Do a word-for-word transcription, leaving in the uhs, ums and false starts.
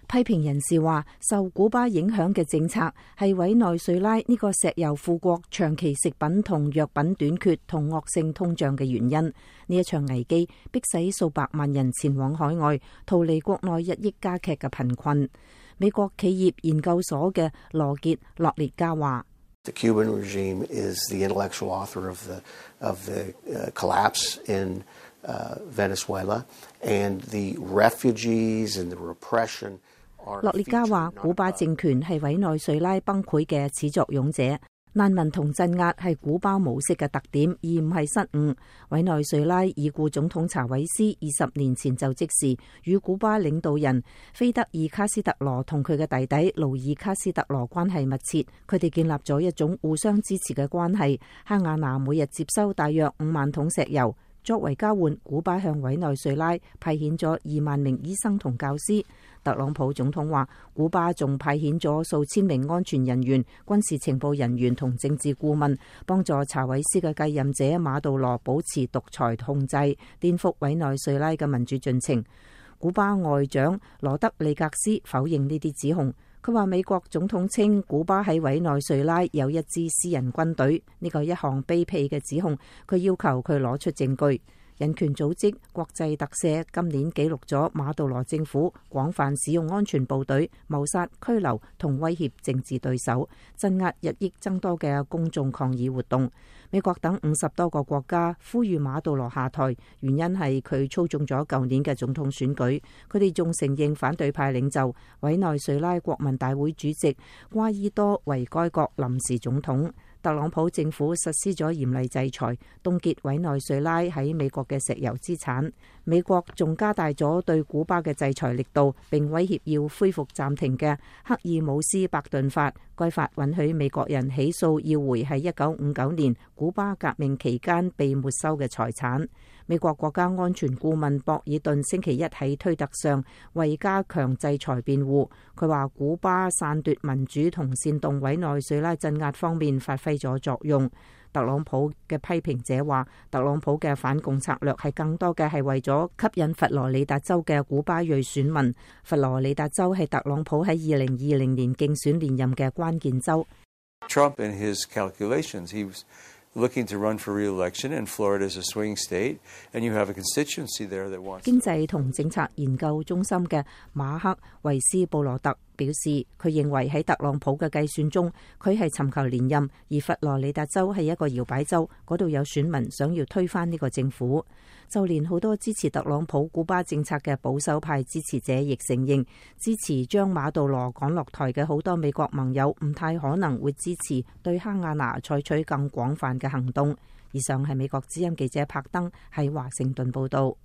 批評人士話，受古巴影響嘅政策係委內瑞拉呢個石油富國長期食品同藥品短缺同惡性通脹嘅原因。呢一場危機迫使數百萬人前往海外，逃離國內日益加劇嘅貧困。美國企業研究所嘅羅傑洛列加話 ：The Cuban regime is the intellectual author of the of the collapse in Venezuela and the refugees and the repression。 洛列加話：古巴政權係委內瑞拉崩潰嘅始作俑者，難民同鎮壓係古巴模式嘅特點，而唔係失誤。委內瑞拉已故總統查韋斯二十年前就職時，與古巴領導人菲德爾卡斯特羅同佢嘅弟弟勞爾卡斯特羅關係密切，佢哋建立咗一種互相支持嘅關係。哈瓦那每日接收大約五萬桶石油。作為交換，古巴向委內瑞拉派遣咗二萬名醫生同教師。特朗普總統話，古巴仲派遣咗數千名安全人員、軍事情報人員同政治顧問，幫助查韋斯嘅繼任者馬杜羅保持獨裁控制，顛覆委內瑞拉嘅民主進程。古巴外長羅德里格斯否認呢啲指控。佢話美國總統稱古巴喺委內瑞拉有一支私人軍隊，呢個係一項卑鄙嘅指控。佢要求佢攞出證據。人權組織國際特赦今年記錄咗馬杜羅政府廣泛使用安全部隊謀殺、拘留同威脅政治對手，鎮壓日益增多嘅公眾抗議活動。美國等五十多個國家呼籲馬杜羅下台，原因係佢操縱咗舊年嘅總統選舉。佢哋仲承認反對派領袖委內瑞拉國民大會主席瓜伊多為該國臨時總統。特朗普政府實施咗嚴厲制裁，凍結委內瑞拉喺美國嘅石油資產。美國仲加大咗對古巴嘅制裁力度，並威脅要恢復暫停嘅赫爾姆斯伯頓法。該法允許美國人起訴要回喺一九五九年古巴革命期間被沒收嘅財產。美國國家安全顧問博爾頓星期一喺推特上為加強制裁辯護。佢話古巴篡奪民主同煽動委內瑞拉鎮壓方面發揮咗作用。特朗普嘅批評者話，特朗普嘅反共策略係更多嘅係為咗吸引佛羅里達州嘅古巴裔選民。佛羅里達州係特朗普喺二零二零年競選連任嘅關鍵州。 Trump and his calculations, he was looking to run for re-election, and Florida is a swing state, and you have a constituency there that wants. 經濟同政策研究中心嘅馬克維斯布羅特表示，佢認為喺特朗普嘅計算中，佢係尋求連任，而佛羅里達州係一個搖擺州，嗰度有選民想要推翻呢個政府。就連好多支持特朗普古巴政策嘅保守派支持者亦承認，支持將馬杜羅趕落台嘅好多美國盟友唔太可能會支持對哈瓦那採取更廣泛嘅行動。以上係美國之音記者柏登喺華盛頓報道。